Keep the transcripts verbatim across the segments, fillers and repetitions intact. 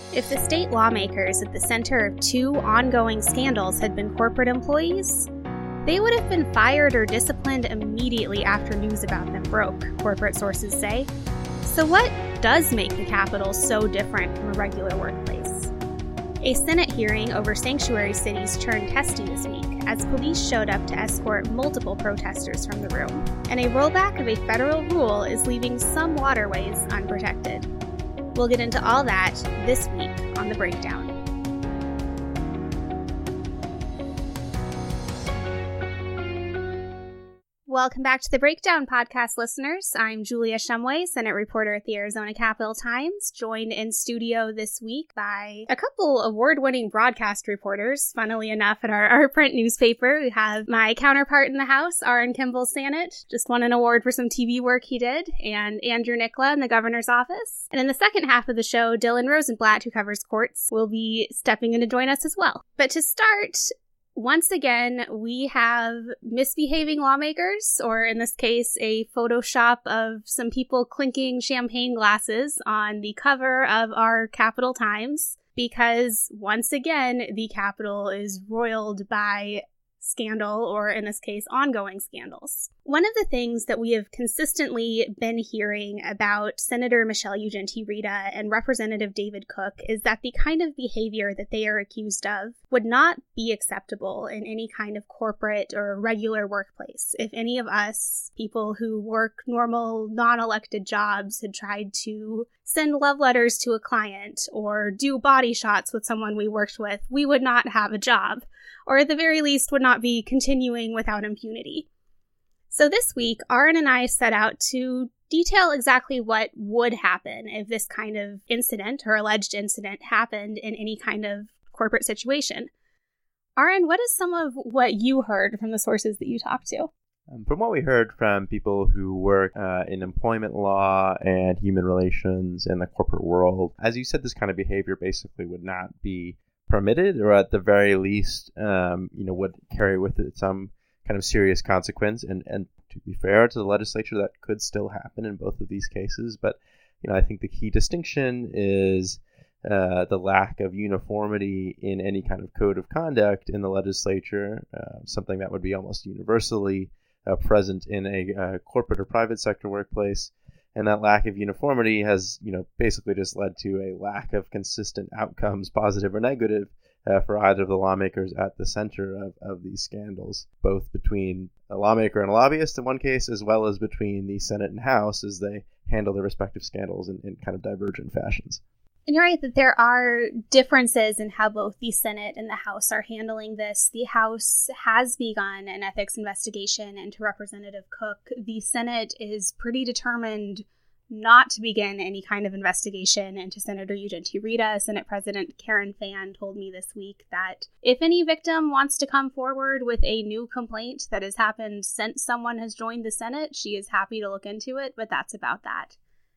If the state lawmakers at the center of two ongoing scandals had been corporate employees, they would have been fired or disciplined immediately after news about them broke, corporate sources say. So what does make the Capitol so different from a regular workplace? A Senate hearing over sanctuary cities turned testy this week as police showed up to escort multiple protesters from the room, and a rollback of a federal rule is leaving some waterways unprotected. We'll get into all that this week on The Breakdown. Welcome back to The Breakdown podcast, listeners. I'm Julia Shumway, Senate reporter at the Arizona Capitol Times, joined in studio this week by a couple award-winning broadcast reporters. Funnily enough, at our, our print newspaper, we have my counterpart in the House, Aaron Kimball Sanet, just won an award for some T V work he did, and Andrew Nicola in the governor's office. And in the second half of the show, Dylan Rosenblatt, who covers courts, will be stepping in to join us as well. But to start, once again, we have misbehaving lawmakers, or in this case, a Photoshop of some people clinking champagne glasses on the cover of our Capitol Times, because once again, the Capitol is roiled by scandal, or in this case, ongoing scandals. One of the things that we have consistently been hearing about Senator Michelle Ugenti-Rita and Representative David Cook is that the kind of behavior that they are accused of would not be acceptable in any kind of corporate or regular workplace. If any of us, people who work normal, non-elected jobs, had tried to send love letters to a client or do body shots with someone we worked with, we would not have a job, or at the very least would not be continuing without impunity. So this week, Aaron and I set out to detail exactly what would happen if this kind of incident or alleged incident happened in any kind of corporate situation. Aaron, what is some of what you heard from the sources that you talked to? Um, from what we heard from people who work uh, in employment law and human relations in the corporate world, as you said, this kind of behavior basically would not be permitted, or at the very least, um, you know, would carry with it some kind of serious consequence. And, and to be fair to the legislature, that could still happen in both of these cases. But, you know, I think the key distinction is uh, the lack of uniformity in any kind of code of conduct in the legislature, uh, something that would be almost universally uh, present in a uh, corporate or private sector workplace. And that lack of uniformity has, you know, basically just led to a lack of consistent outcomes, positive or negative, uh, for either of the lawmakers at the center of, of these scandals, both between a lawmaker and a lobbyist in one case, as well as between the Senate and House as they handle their respective scandals in, in kind of divergent fashions. And you're right that there are differences in how both the Senate and the House are handling this. The House has begun an ethics investigation into Representative Cook. The Senate is pretty determined not to begin any kind of investigation into Senator Ugenti-Rita. Senate President Karen Fann told me this week that if any victim wants to come forward with a new complaint that has happened since someone has joined the Senate, she is happy to look into it, but that's about that.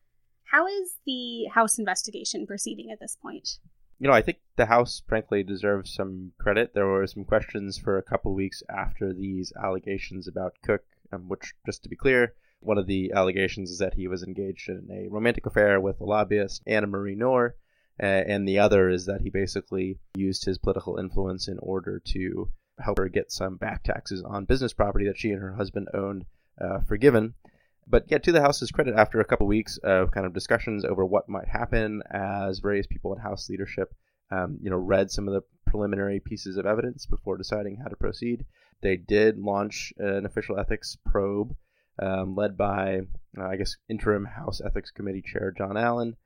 How is the House investigation proceeding at this point? You know, I think the House, frankly, deserves some credit. There were some questions for a couple weeks after these allegations about Cook, um, which, just to be clear, one of the allegations is that he was engaged in a romantic affair with a lobbyist, Anna Marie Noor, uh, and the other is that he basically used his political influence in order to help her get some back taxes on business property that she and her husband owned uh, forgiven. But yeah, to the House's credit, after a couple weeks of kind of discussions over what might happen as various people in House leadership, um, you know, read some of the preliminary pieces of evidence before deciding how to proceed, they did launch an official ethics probe um, led by, uh, I guess, interim House Ethics Committee Chair John Allen,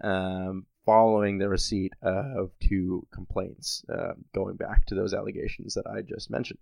um, following the receipt of two complaints uh, going back to those allegations that I just mentioned.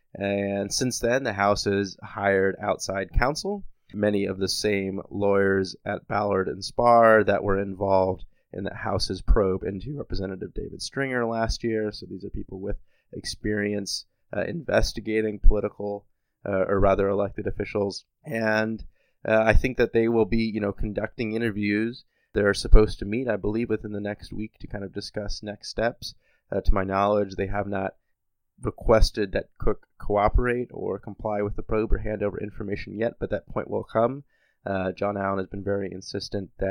And since then, the House has hired outside counsel, many of the same lawyers at Ballard and Spahr that were involved in the House's probe into Representative David Stringer last year. So these are people with experience uh, investigating political uh, or rather elected officials. And uh, I think that they will be, you know, conducting interviews. They're supposed to meet, I believe, within the next week to kind of discuss next steps. Uh, to my knowledge, they have not requested that Cook cooperate or comply with the probe or hand over information yet, but that point will come. Uh, John Allen has been very insistent that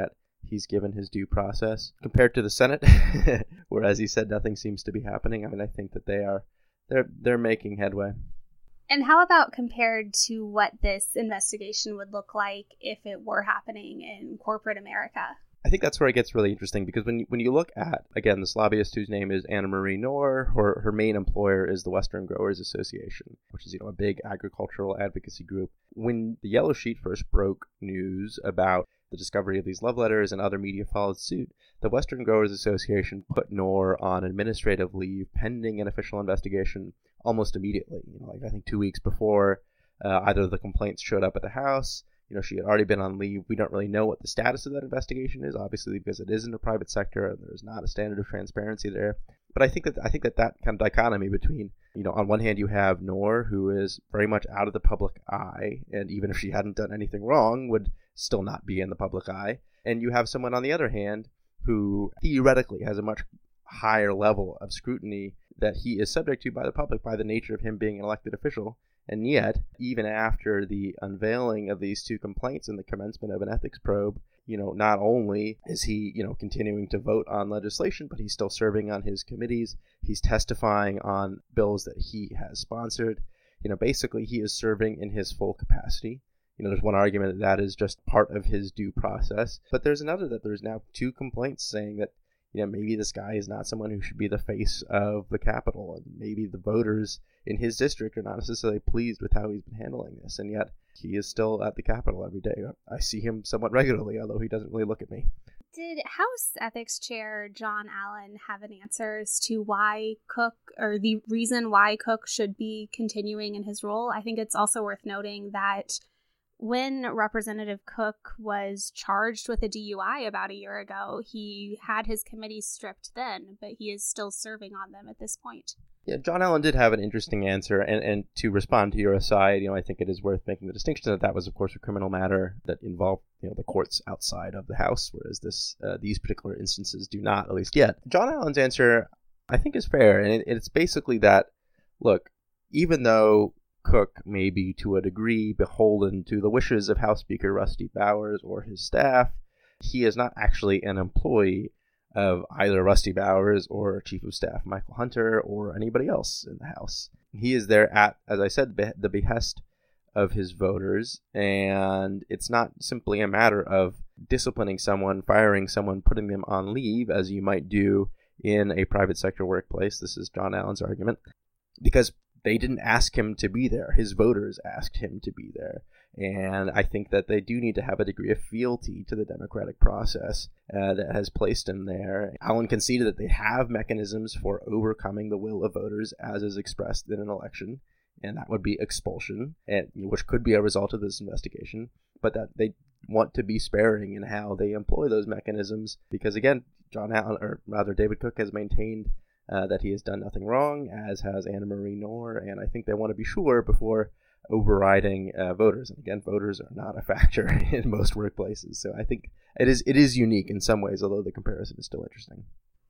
he's given his due process compared to the Senate, where, as he said, nothing seems to be happening. I mean, I think that they are they're they're making headway. And how about compared to what this investigation would look like if it were happening in corporate America? I think that's where it gets really interesting, because when you, when you look at, again, this lobbyist whose name is Anna Marie Knorr, her, her main employer is the Western Growers Association, which is, you know, a big agricultural advocacy group. When the Yellow Sheet first broke news about the discovery of these love letters and other media followed suit, the Western Growers Association put Knorr on administrative leave pending an official investigation almost immediately. You know, like I think two weeks before uh, either the complaints showed up at the House. You know, she had already been on leave. We don't really know what the status of that investigation is, obviously, because it is in the private sector and there's not a standard of transparency there. But I think that I think that that kind of dichotomy between, you know, on one hand you have Knorr, who is very much out of the public eye, and even if she hadn't done anything wrong, would still not be in the public eye. And you have someone on the other hand who theoretically has a much higher level of scrutiny that he is subject to by the public by the nature of him being an elected official. And yet, even after the unveiling of these two complaints and the commencement of an ethics probe, you know, not only is he, you know, continuing to vote on legislation, but he's still serving on his committees. He's testifying on bills that he has sponsored. You know, basically, he is serving in his full capacity. You know, there's one argument that that is just part of his due process. But there's another that there's now two complaints saying that, you know, maybe this guy is not someone who should be the face of the Capitol, and maybe the voters in his district are not necessarily pleased with how he's been handling this, and yet he is still at the Capitol every day. I see him somewhat regularly, although he doesn't really look at me. Did House Ethics Chair John Allen have an answer as to why Cook, or the reason why Cook should be continuing in his role? I think it's also worth noting that when Representative Cook was charged with a D U I about a year ago, he had his committees stripped then, but he is still serving on them at this point. Yeah, John Allen did have an interesting answer, and, and to respond to your aside, you know, I think it is worth making the distinction that that was, of course, a criminal matter that involved, you know, the courts outside of the House, whereas this uh, these particular instances do not, at least yet. John Allen's answer, I think, is fair, and it, it's basically that, look, even though Cook may be to a degree beholden to the wishes of House Speaker Rusty Bowers or his staff, he is not actually an employee of either Rusty Bowers or Chief of Staff Michael Hunter or anybody else in the House. He is there at, as I said, be- the behest of his voters, and it's not simply a matter of disciplining someone, firing someone, putting them on leave, as you might do in a private sector workplace. This is John Allen's argument, because they didn't ask him to be there. His voters asked him to be there. And I think that they do need to have a degree of fealty to the democratic process uh, that has placed him there. Allen conceded that they have mechanisms for overcoming the will of voters as is expressed in an election, and that would be expulsion, and which could be a result of this investigation, but that they want to be sparing in how they employ those mechanisms, because again, John Allen, or rather David Cook, has maintained uh, that he has done nothing wrong, as has Anna Marie Knorr, and I think they want to be sure before overriding uh, voters. And again, voters are not a factor in most workplaces. So I think it is it is unique in some ways, although the comparison is still interesting.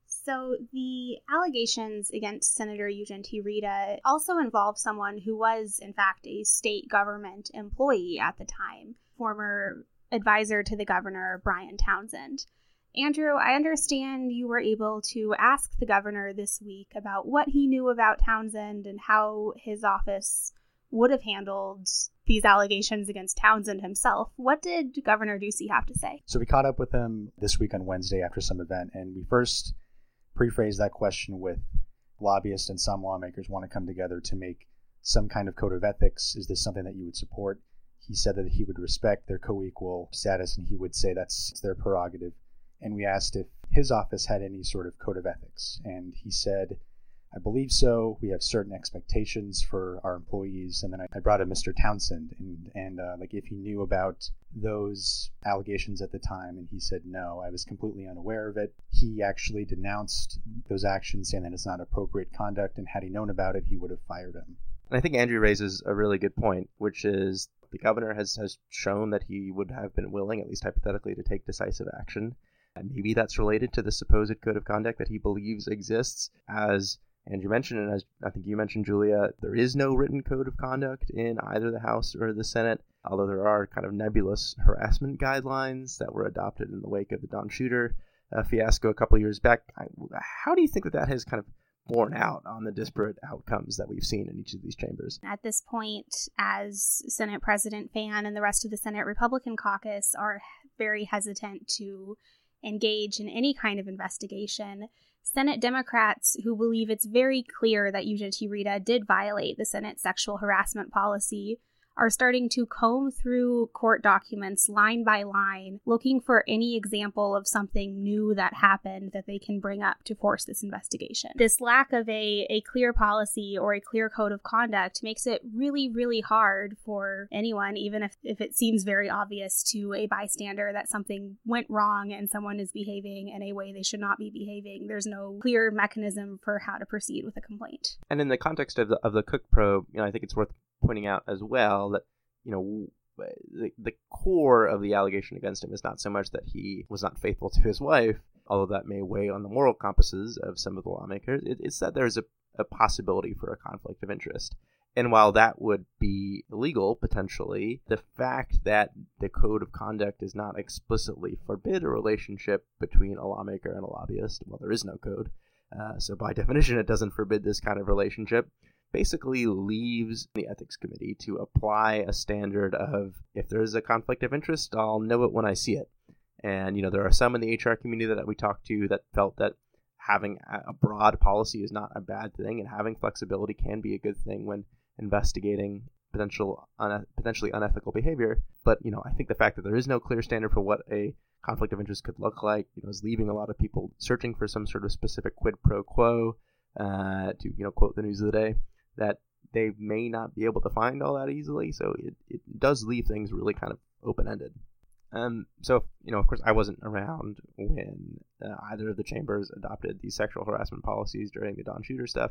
So the allegations against Senator Eugen T. Rita also involve someone who was, in fact, a state government employee at the time, former advisor to the governor, Brian Townsend. Andrew, I understand you were able to ask the governor this week about what he knew about Townsend and how his office would have handled these allegations against Townsend himself. What did Governor Ducey have to say? So we caught up with him this week on Wednesday after some event, and we first prephrased that question with lobbyists and some lawmakers want to come together to make some kind of code of ethics. Is this something that you would support? He said that he would respect their co-equal status, and he would say that's their prerogative. And we asked if his office had any sort of code of ethics, and he said, I believe so. We have certain expectations for our employees. And then I brought in Mister Townsend and, and uh, like if he knew about those allegations at the time. And he said, no, I was completely unaware of it. He actually denounced those actions, saying that it's not appropriate conduct. And had he known about it, he would have fired him. And I think Andrew raises a really good point, which is the governor has, has shown that he would have been willing, at least hypothetically, to take decisive action. And maybe that's related to the supposed code of conduct that he believes exists as Andrew mentioned, and as I think you mentioned, Julia, there is no written code of conduct in either the House or the Senate, although there are kind of nebulous harassment guidelines that were adopted in the wake of the Don Shooter uh, fiasco a couple of years back. I, how do you think that that has kind of borne out on the disparate outcomes that we've seen in each of these chambers? At this point, as Senate President Fan and the rest of the Senate Republican caucus are very hesitant to engage in any kind of investigation, Senate Democrats, who believe it's very clear that Udjati Rita did violate the Senate sexual harassment policy, are starting to comb through court documents line by line, looking for any example of something new that happened that they can bring up to force this investigation. This lack of a, a clear policy or a clear code of conduct makes it really, really hard for anyone, even if, if it seems very obvious to a bystander that something went wrong and someone is behaving in a way they should not be behaving. There's no clear mechanism for how to proceed with a complaint. And in the context of the, of the Cook probe, you know, I think it's worth pointing out as well that, you know, the, the core of the allegation against him is not so much that he was not faithful to his wife, although that may weigh on the moral compasses of some of the lawmakers. It, it's that there's a, a possibility for a conflict of interest. And while that would be illegal, potentially, the fact that the code of conduct does not explicitly forbid a relationship between a lawmaker and a lobbyist, well, there is no code. Uh, so by definition, it doesn't forbid this kind of relationship. Basically leaves the ethics committee to apply a standard of, if there's a conflict of interest, I'll know it when I see it. And, you know, there are some in the H R community that we talked to that felt that having a broad policy is not a bad thing, and having flexibility can be a good thing when investigating potential un- potentially unethical behavior. But, you know, I think the fact that there is no clear standard for what a conflict of interest could look like, you know, is leaving a lot of people searching for some sort of specific quid pro quo, uh, to, you know, quote the news of the day, that they may not be able to find all that easily. So it, it does leave things really kind of open-ended. Um, so, you know, of course, I wasn't around when uh, either of the chambers adopted these sexual harassment policies during the Don Shooter stuff.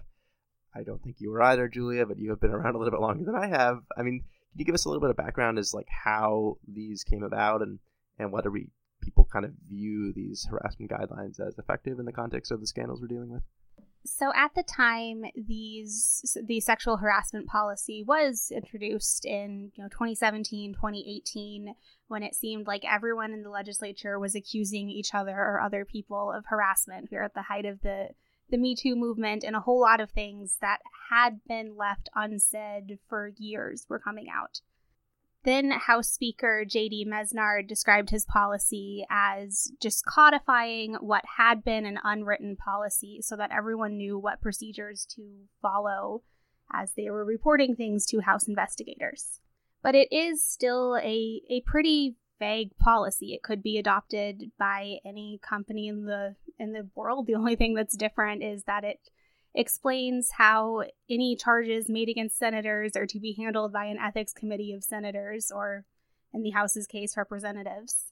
I don't think you were either, Julia, but you have been around a little bit longer than I have. I mean, can you give us a little bit of background as like how these came about and, and whether we people kind of view these harassment guidelines as effective in the context of the scandals we're dealing with? So at the time, these the sexual harassment policy was introduced in you know twenty seventeen, twenty eighteen, when it seemed like everyone in the legislature was accusing each other or other people of harassment. We were at the height of the, the Me Too movement, and a whole lot of things that had been left unsaid for years were coming out. Then House Speaker J D Mesnard described his policy as just codifying what had been an unwritten policy so that everyone knew what procedures to follow as they were reporting things to House investigators. But it is still a, a pretty vague policy. It could be adopted by any company in the in the world. The only thing that's different is that it explains how any charges made against senators are to be handled by an ethics committee of senators, or in the House's case, representatives.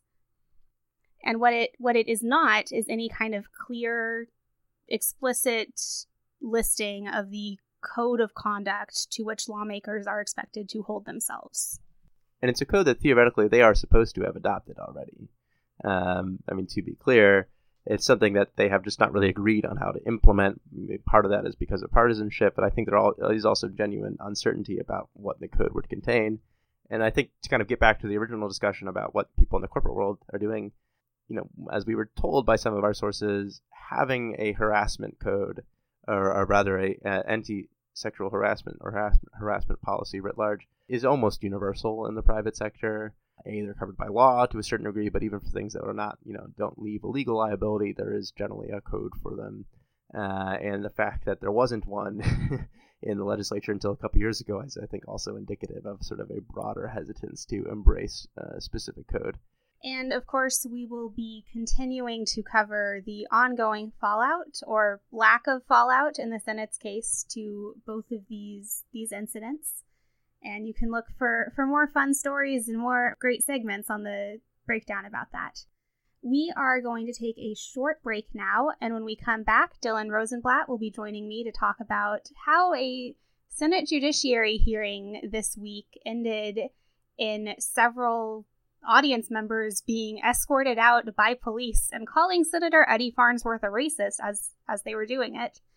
And what it what it is not is any kind of clear, explicit listing of the code of conduct to which lawmakers are expected to hold themselves. And it's a code that theoretically they are supposed to have adopted already. Um, I mean, to be clear, it's something that they have just not really agreed on how to implement. Part of that is because of partisanship, but I think there is also genuine uncertainty about what the code would contain. And I think to kind of get back to the original discussion about what people in the corporate world are doing, you know, as we were told by some of our sources, having a harassment code, or, or rather a, a anti-sexual harassment or harassment, harassment policy writ large, is almost universal in the private sector. A, they're covered by law to a certain degree, but even for things that are not, you know, don't leave a legal liability, there is generally a code for them. Uh, and the fact that there wasn't one in the legislature until a couple years ago is, I think, also indicative of sort of a broader hesitance to embrace a specific code. And of course, we will be continuing to cover the ongoing fallout or lack of fallout in the Senate's case to both of these these incidents. And you can look for, for more fun stories and more great segments on the breakdown about that. We are going to take a short break now, and when we come back, Dylan Rosenblatt will be joining me to talk about how a Senate Judiciary hearing this week ended in several audience members being escorted out by police and calling Senator Eddie Farnsworth a racist as, as they were doing it.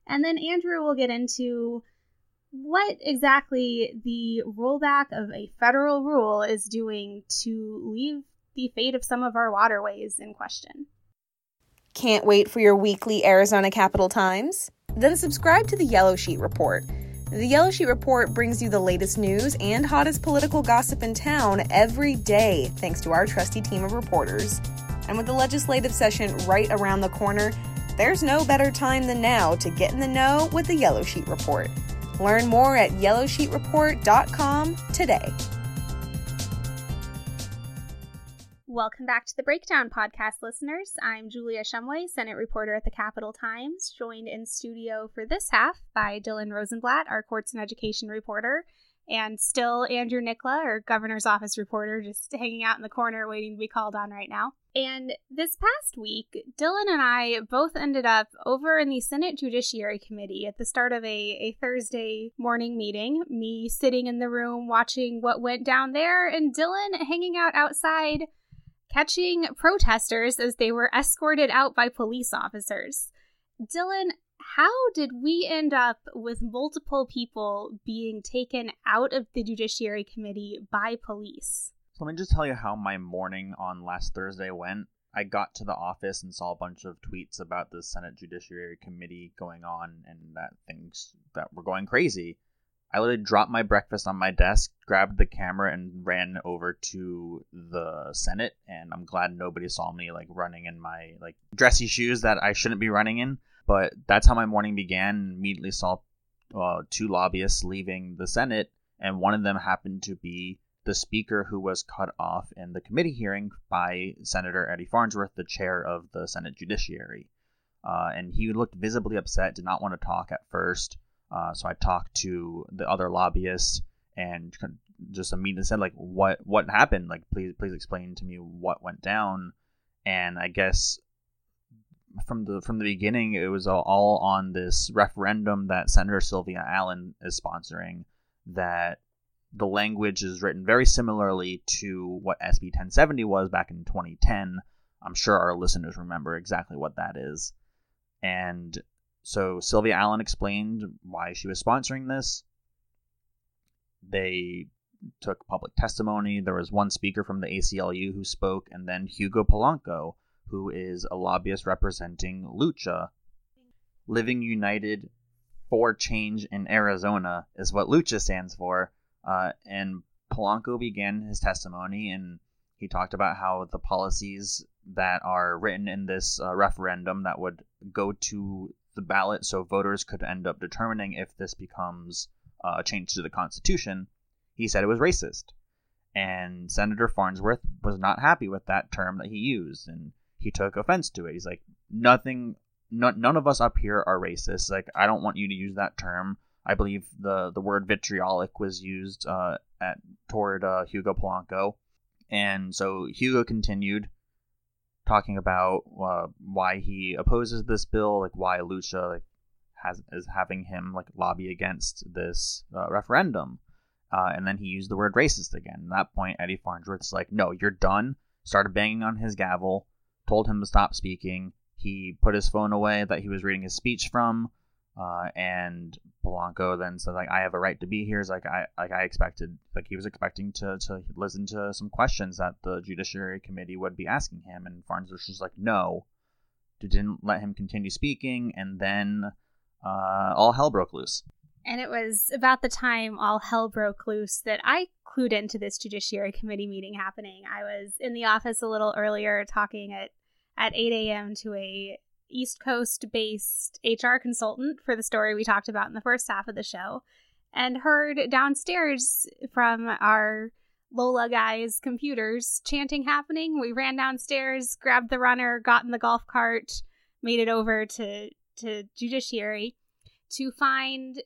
And then Andrew will get into what exactly the rollback of a federal rule is doing to leave the fate of some of our waterways in question. Can't wait for your weekly Arizona Capitol Times? Then subscribe to the Yellow Sheet Report. The Yellow Sheet Report brings you the latest news and hottest political gossip in town every day, thanks to our trusty team of reporters. And with the legislative session right around the corner, there's no better time than now to get in the know with the Yellow Sheet Report. Learn more at yellow sheet report dot com today. Welcome back to the Breakdown Podcast, listeners. I'm Julia Shumway, Senate reporter at the Capitol Times, joined in studio for this half by Dylan Rosenblatt, our courts and education reporter, and still Andrew Nickla, our governor's office reporter, just hanging out in the corner waiting to be called on right now. And this past week, Dylan and I both ended up over in the Senate Judiciary Committee at the start of a, a Thursday morning meeting, me sitting in the room watching what went down there, and Dylan hanging out outside catching protesters as they were escorted out by police officers. Dylan, how did we end up with multiple people being taken out of the Judiciary Committee by police? So let me just tell you how my morning on last Thursday went. I got to the office and saw a bunch of tweets about the Senate Judiciary Committee going on and that things that were going crazy. I literally dropped my breakfast on my desk, grabbed the camera, and ran over to the Senate. And I'm glad nobody saw me like running in my like dressy shoes that I shouldn't be running in. But that's how my morning began. Immediately saw uh, two lobbyists leaving the Senate, and one of them happened to be the speaker who was cut off in the committee hearing by Senator Eddie Farnsworth, the chair of the Senate Judiciary. Uh, and he looked visibly upset, did not want to talk at first. Uh, so I talked to the other lobbyists and just immediately said, like, what what happened? Like, please please explain to me what went down. And I guess from the from the beginning, it was all, all on this referendum that Senator Sylvia Allen is sponsoring, that the language is written very similarly to what S B ten seventy was back in twenty ten. I'm sure our listeners remember exactly what that is. And so Sylvia Allen explained why she was sponsoring this. They took public testimony. There was one speaker from the A C L U who spoke, and then Hugo Polanco, who is a lobbyist representing Lucha. Living United for Change in Arizona is what Lucha stands for. Uh, and Polanco began his testimony, and he talked about how the policies that are written in this uh, referendum that would go to the ballot so voters could end up determining if this becomes uh, a change to the Constitution, he said it was racist. And Senator Farnsworth was not happy with that term that he used, and he took offense to it. He's like, nothing, no, none of us up here are racist. Like, I don't want you to use that term. I believe the, the word vitriolic was used uh, at toward uh, Hugo Polanco. And so Hugo continued talking about uh, why he opposes this bill, like why Lucha like, has is having him like lobby against this uh, referendum. Uh, and then he used the word racist again. At that point, Eddie Farnsworth's like, no, you're done. Started banging on his gavel, told him to stop speaking. He put his phone away that he was reading his speech from. Uh, and Polanco then said, like, I have a right to be here. It's like I like I expected, like he was expecting to, to listen to some questions that the Judiciary Committee would be asking him. And Farnsworth was like, no, didn't let him continue speaking. And then uh, all hell broke loose. And it was about the time all hell broke loose that I clued into this Judiciary Committee meeting happening. I was in the office a little earlier talking at, at eight a.m. to a East Coast-based H R consultant for the story we talked about in the first half of the show, and heard downstairs from our Lola guys' computers chanting happening. We ran downstairs, grabbed the runner, got in the golf cart, made it over to, to Judiciary to find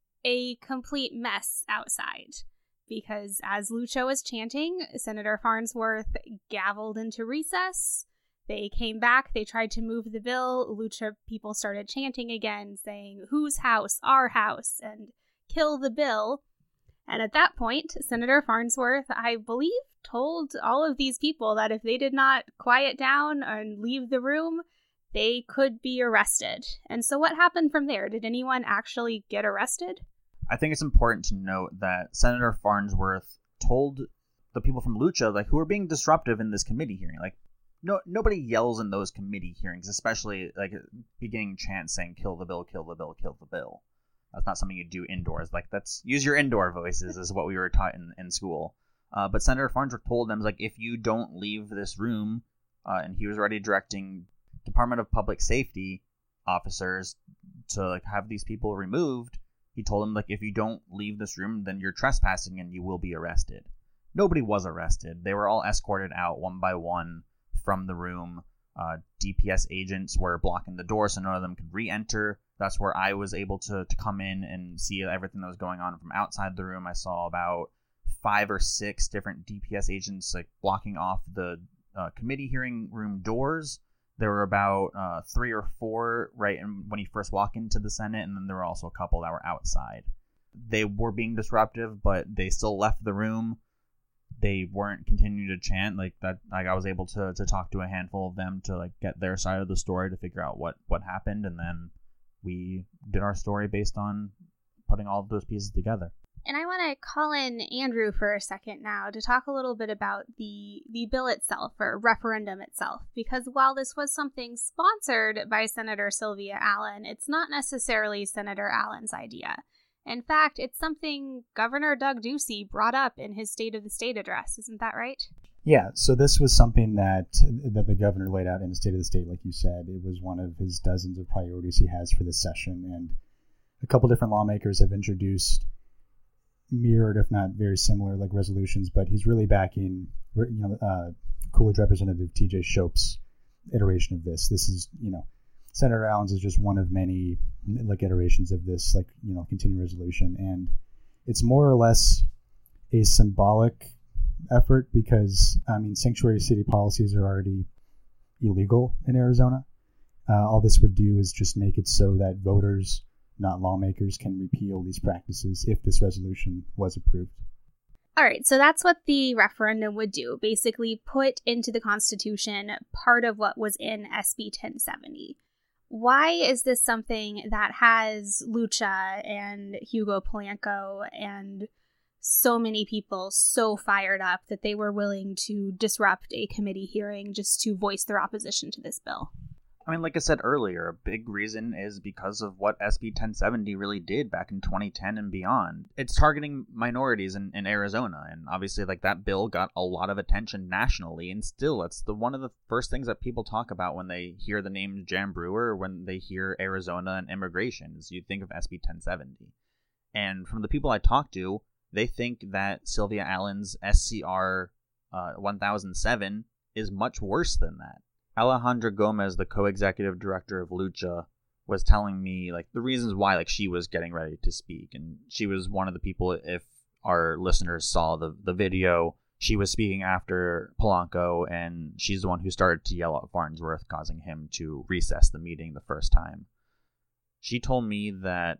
a complete mess outside. Because as Lucha was chanting, Senator Farnsworth gavelled into recess. They came back, they tried to move the bill. Lucha people started chanting again, saying, whose house? Our house, and kill the bill. And at that point, Senator Farnsworth, I believe, told all of these people that if they did not quiet down and leave the room, they could be arrested. And so what happened from there? Did anyone actually get arrested? I think it's important to note that Senator Farnsworth told the people from Lucha, like, who were being disruptive in this committee hearing, like, no, nobody yells in those committee hearings, especially like beginning chants saying "kill the bill, kill the bill, kill the bill." That's not something you do indoors. Like, that's use your indoor voices is what we were taught in, in school. Uh, but Senator Farnsworth told them, like, if you don't leave this room, uh, and he was already directing Department of Public Safety officers to like have these people removed. He told them, like, if you don't leave this room, then you're trespassing and you will be arrested. Nobody was arrested. They were all escorted out one by one from the room. Uh, D P S agents were blocking the door so none of them could re-enter. That's where I was able to, to come in and see everything that was going on from outside the room. I saw about five or six different D P S agents like blocking off the uh, committee hearing room doors. There were about uh, three or four right in, when you first walk into the Senate, and then there were also a couple that were outside. They were being disruptive, but they still left the room. They weren't continuing to chant like that. Like, I was able to to talk to a handful of them to like get their side of the story to figure out what what happened, and then we did our story based on putting all of those pieces together. And I want to call in Andrew for a second now to talk a little bit about the the bill itself, or referendum itself, because while this was something sponsored by Senator Sylvia Allen, it's not necessarily Senator Allen's idea. In fact, it's something Governor Doug Ducey brought up in his State of the State address. Isn't that right? Yeah, so this was something that that the governor laid out in the State of the State, like you said. It was one of his dozens of priorities he has for this session, and a couple different lawmakers have introduced mirrored, if not very similar, like resolutions, but he's really backing, you know, uh, Coolidge Representative T J Shope's iteration of this. This is, you know, Senator Allen's is just one of many like iterations of this, like, you know, continuing resolution, and it's more or less a symbolic effort because, I mean, sanctuary city policies are already illegal in Arizona. Uh, all this would do is just make it so that voters, not lawmakers, can repeal these practices if this resolution was approved. All right, so that's what the referendum would do, basically put into the Constitution part of what was in S B ten seventy. Why is this something that has Lucha and Hugo Polanco and so many people so fired up that they were willing to disrupt a committee hearing just to voice their opposition to this bill? I mean, like I said earlier, a big reason is because of what S B ten seventy really did back in twenty ten and beyond. It's targeting minorities in, in Arizona, and obviously, like, that bill got a lot of attention nationally, and still, it's the one of the first things that people talk about when they hear the name Jan Brewer, or when they hear Arizona and immigration, is you think of S B ten seventy. And from the people I talk to, they think that Sylvia Allen's S C R uh, one thousand seven is much worse than that. Alejandra Gomez, the co-executive director of Lucha, was telling me like the reasons why like she was getting ready to speak, and she was one of the people, if our listeners saw the the video, she was speaking after Polanco, and she's the one who started to yell at Farnsworth, causing him to recess the meeting the first time. She told me that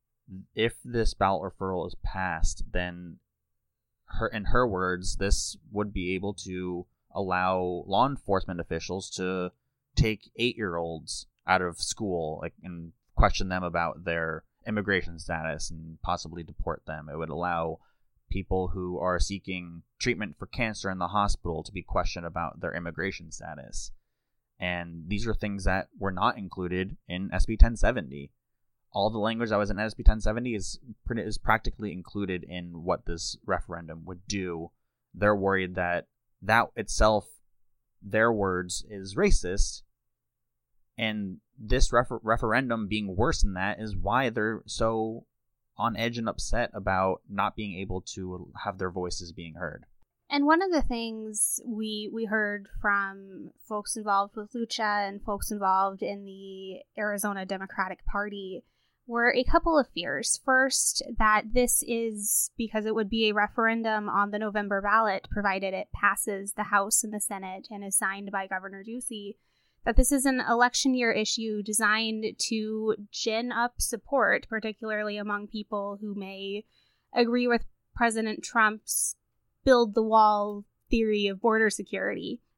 if this ballot referral is passed, then her in her words, this would be able to allow law enforcement officials to take eight-year-olds out of school, like, and question them about their immigration status and possibly deport them. It would allow people who are seeking treatment for cancer in the hospital to be questioned about their immigration status. And these are things that were not included in S B ten seventy. All the language that was in S B ten seventy is pretty, is practically included in what this referendum would do. They're worried that that itself, their words, is racist, and this refer- referendum being worse than that is why they're so on edge and upset about not being able to have their voices being heard. And one of the things we we heard from folks involved with Lucha and folks involved in the Arizona Democratic Party were a couple of fears. First, that this is because it would be a referendum on the November ballot, provided it passes the House and the Senate and is signed by Governor Ducey, that this is an election year issue designed to gin up support, particularly among people who may agree with President Trump's build the wall theory of border security.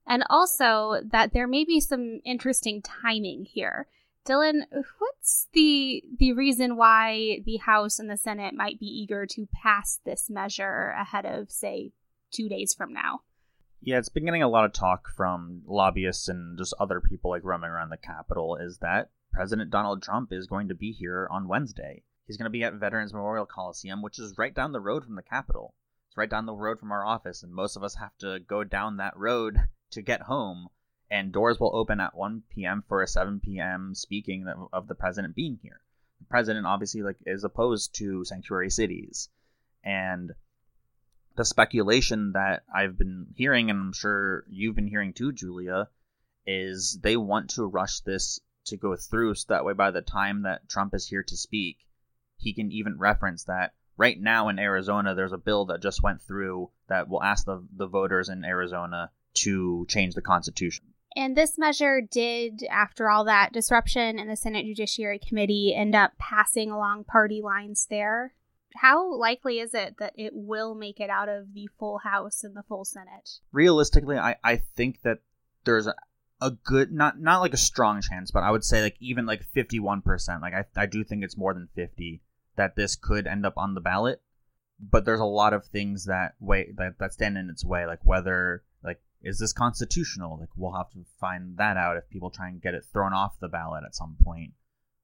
and also that there may be some interesting timing here. Dylan, what's the the reason why the House and the Senate might be eager to pass this measure ahead of, say, two days from now? Yeah, it's been getting a lot of talk from lobbyists and just other people like roaming around the Capitol is that President Donald Trump is going to be here on Wednesday. He's going to be at Veterans Memorial Coliseum, which is right down the road from the Capitol. It's right down the road from our office, and most of us have to go down that road to get home. And doors will open at one p.m. for a seven p.m. speaking of the president being here. The president obviously like is opposed to sanctuary cities, and the speculation that I've been hearing, and I'm sure you've been hearing too, Julia, is they want to rush this to go through so that way by the time that Trump is here to speak, he can even reference that right now in Arizona there's a bill that just went through that will ask the, the voters in Arizona to change the Constitution. And this measure did, after all that disruption in the Senate Judiciary Committee, end up passing along party lines there. How likely is it that it will make it out of the full House and the full Senate? Realistically, I, I think that there's a, a good, not not like a strong chance, but I would say like even like fifty-one percent. Like I, I do think it's more than fifty that this could end up on the ballot. But there's a lot of things that way that, that stand in its way, like whether like is this constitutional? Like we'll have to find that out if people try and get it thrown off the ballot at some point.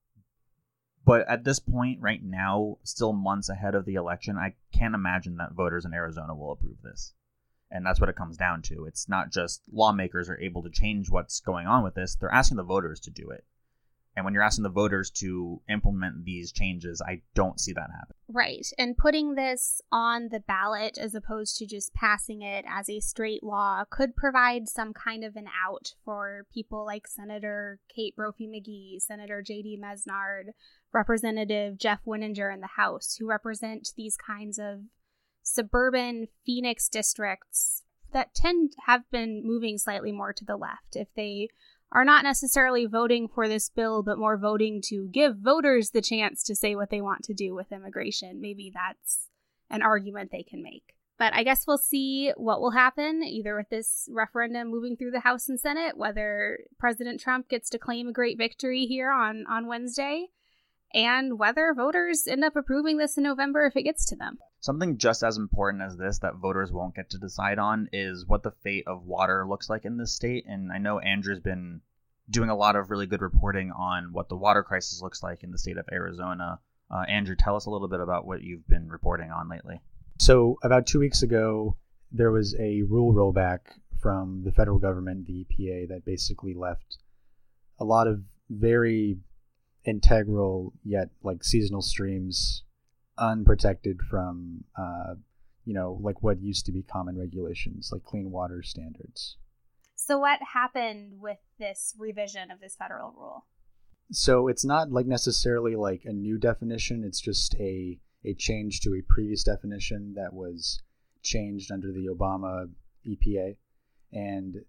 But at this point, right now, still months ahead of the election, I can't imagine that voters in Arizona will approve this. And that's what it comes down to. It's not just lawmakers are able to change what's going on with this. They're asking the voters to do it. And when you're asking the voters to implement these changes, I don't see that happen. Right. And putting this on the ballot as opposed to just passing it as a straight law could provide some kind of an out for people like Senator Kate Brophy-McGee, Senator J D Mesnard, Representative Jeff Winninger in the House, who represent these kinds of suburban Phoenix districts that tend to have been moving slightly more to the left. If they are not necessarily voting for this bill, but more voting to give voters the chance to say what they want to do with immigration, maybe that's an argument they can make. But I guess we'll see what will happen, either with this referendum moving through the House and Senate, whether President Trump gets to claim a great victory here on, on Wednesday, and whether voters end up approving this in November if it gets to them. Something just as important as this that voters won't get to decide on is what the fate of water looks like in this state. And I know Andrew's been doing a lot of really good reporting on what the water crisis looks like in the state of Arizona. Uh, Andrew, tell us a little bit about what you've been reporting on lately. So about two weeks ago, there was a rule rollback from the federal government, the E P A, that basically left a lot of very integral yet like seasonal streams unprotected from, uh, you know, like what used to be common regulations, like clean water standards. So what happened with this revision of this federal rule? So it's not like necessarily like a new definition. It's just a, a change to a previous definition that was changed under the Obama E P A. And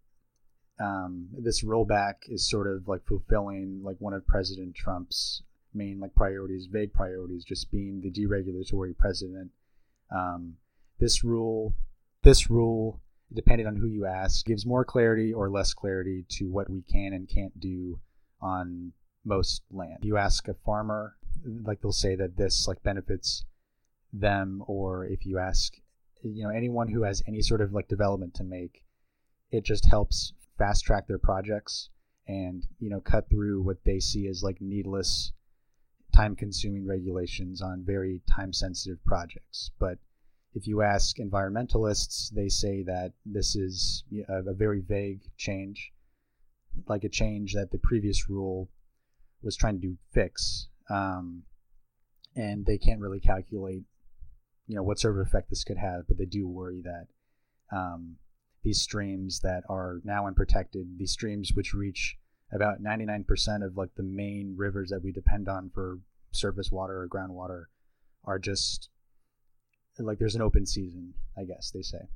um, this rollback is sort of like fulfilling like one of President Trump's main like priorities, vague priorities, just being the deregulatory president. Um, this rule, this rule, depending on who you ask, gives more clarity or less clarity to what we can and can't do on most land. If you ask a farmer, like they'll say that this like benefits them, or if you ask, you know, anyone who has any sort of like development to make, it just helps fast track their projects and, you know, cut through what they see as like needless, time-consuming regulations on very time-sensitive projects. But if you ask environmentalists, they say that this is a, a very vague change, like a change that the previous rule was trying to fix, um, and they can't really calculate, you know, what sort of effect this could have. But they do worry that um, these streams that are now unprotected, these streams which reach about ninety-nine percent of like the main rivers that we depend on for surface water or groundwater, are just like there's an open season, I guess they say.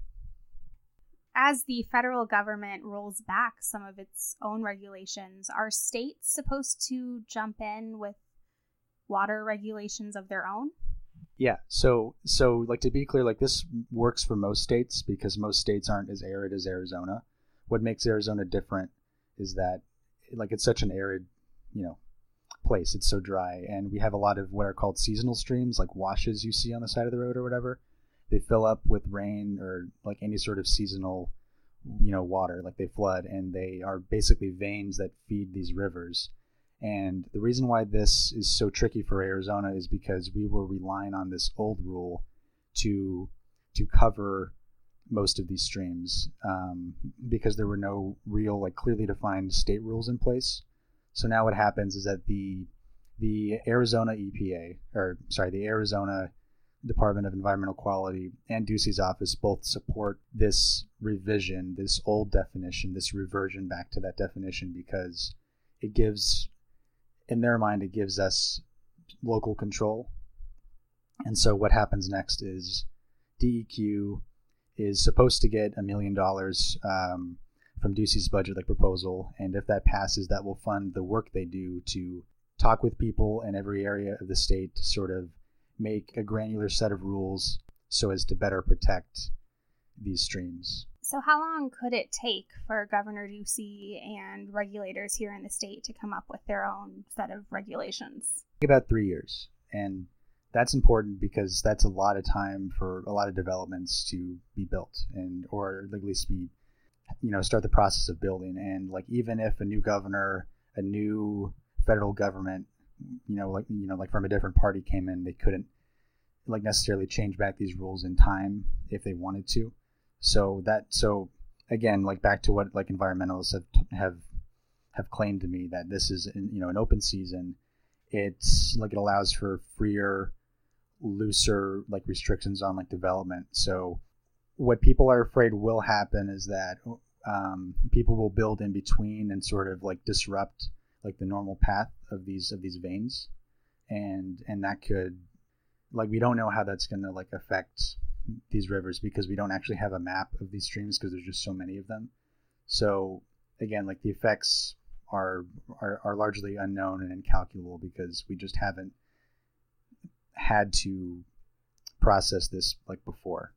As the federal government rolls back some of its own regulations, are states supposed to jump in with water regulations of their own? Yeah, so so like to be clear, like this works for most states because most states aren't as arid as Arizona, what makes Arizona different is that like it's such an arid, you know, place. It's so dry, and we have a lot of what are called seasonal streams, like washes you see on the side of the road or whatever. They fill up with rain or like any sort of seasonal, you know, water, like they flood, and they are basically veins that feed these rivers. And the reason why this is so tricky for Arizona is because we were relying on this old rule to to cover most of these streams, um, because there were no real, like, clearly defined state rules in place. So now what happens is that the the Arizona E P A, or sorry, the Arizona Department of Environmental Quality and Ducey's office both support this revision, this old definition, this reversion back to that definition, because it gives, in their mind, it gives us local control. And so what happens next is D E Q is supposed to get a million dollars um, from Ducey's budget like proposal, and if that passes, that will fund the work they do to talk with people in every area of the state to sort of make a granular set of rules so as to better protect these streams. So how long could it take for Governor Ducey and regulators here in the state to come up with their own set of regulations? About three years. And that's important because that's a lot of time for a lot of developments to be built, and or at least be, you know, start the process of building. And like, even if a new governor, a new federal government, you know, like, you know, like from a different party came in, they couldn't like necessarily change back these rules in time if they wanted to. So that, so again, like back to what like environmentalists have have have claimed to me, that this is, you know, an open season. It's like it allows for freer, looser like restrictions on like development. So what people are afraid will happen is that um, people will build in between and sort of like disrupt like the normal path of these of these veins, and and that could, like, we don't know how that's going to like affect these rivers because we don't actually have a map of these streams because there's just so many of them. So again, like the effects are are, are largely unknown and incalculable because we just haven't had to process this like before.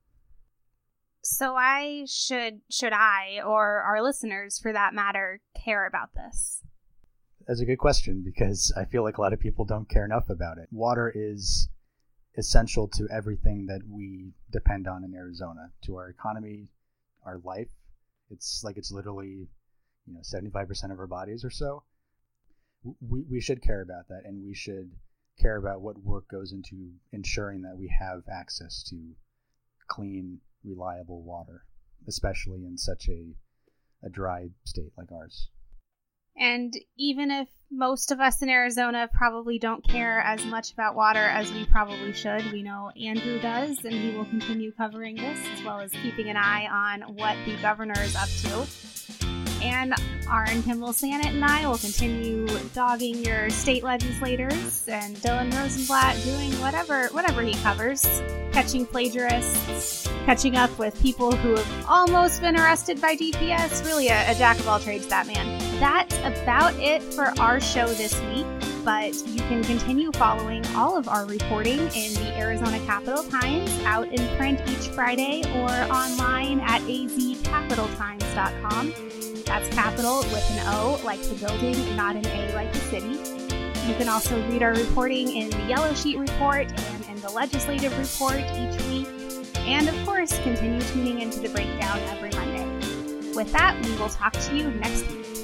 So I should should I, or our listeners for that matter, care about this? That's a good question, because I feel like a lot of people don't care enough about it. Water is essential to everything that we depend on in Arizona, to our economy, our life. It's like it's literally, you know, seventy-five percent of our bodies or so. We we should care about that, and we should care about what work goes into ensuring that we have access to clean, reliable water, especially in such a a dry state like ours. And even if most of us in Arizona probably don't care as much about water as we probably should, we know Andrew does, and he will continue covering this, as well as keeping an eye on what the governor is up to. And Aaron Kimball Sanet and I will continue dogging your state legislators, and Dylan Rosenblatt doing whatever whatever he covers, catching plagiarists, catching up with people who have almost been arrested by D P S. Really a, a jack of all trades, that man. That's about it for our show this week, but you can continue following all of our reporting in the Arizona Capital Times, out in print each Friday, or online at a z capital times dot com. That's capital with an O, like the building, not an A like the city. You can also read our reporting in the Yellow Sheet Report and in the Legislative Report each week. And of course, continue tuning into the Breakdown every Monday. With that, we will talk to you next week.